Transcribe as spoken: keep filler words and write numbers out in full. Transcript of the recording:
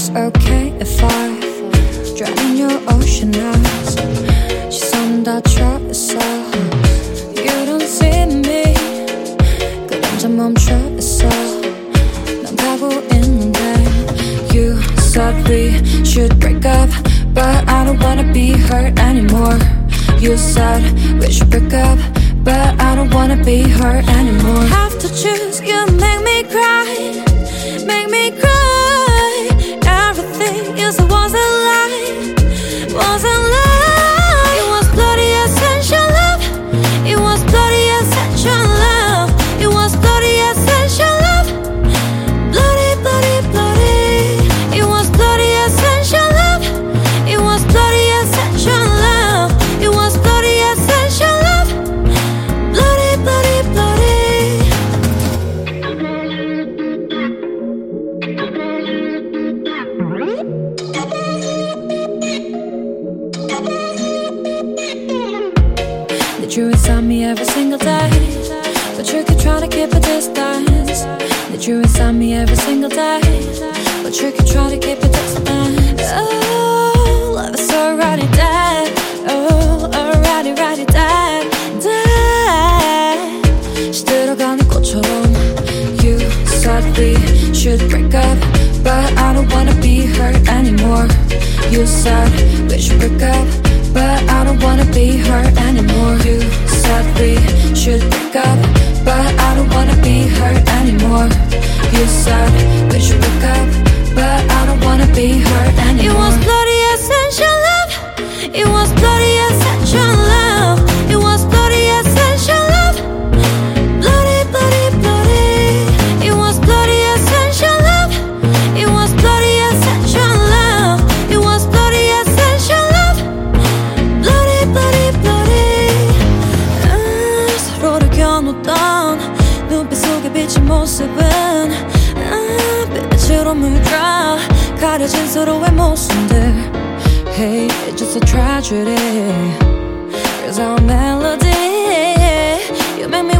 it's okay if I drown in your ocean eyes. 시선 다 멈춰있어. You don't see me. 그 감정 멈춰있어. 난 가고 있는데. You said we should break up, but I don't wanna be hurt anymore. You said we should break up, but I don't wanna be hurt anymore. Have to choose, you make me cry, make me cry. Everything you said was a lie, was a lie. It was bloody essential love, it was bloody essential love, it was bloody essential love. Bloody, bloody, bloody. It was bloody essential love, it was bloody essential love, it was bloody essential love. Bloody, bloody, bloody. That you inside me every single day, but you keep trying to keep a distance. That you inside me every single day, but you keep trying to keep a distance. Oh, love is already dead. Oh, already, already dead, dead. 시들어가는 꽃처럼. You said we should break up, but I don't wanna be hurt anymore. You said we should break up, but I don't wanna be hurt anymore. You said we should break up, but I don't wanna be hurt anymore. You said we should break up, but I don't wanna be hurt anymore. It was bloody essential love, it was bloody essential love, it was bloody essential love. Bloody, bloody, bloody. It was bloody essential love, it was bloody essential love, it was bloody essential love. Bloody, bloody, bloody. 아, 서로를 겨누던 눈빛 속에 비친 모습은 아, 빛으로 물들어 가려진 서로의 모습들. Hey, it's just a tragedy. Here's our melody. You make me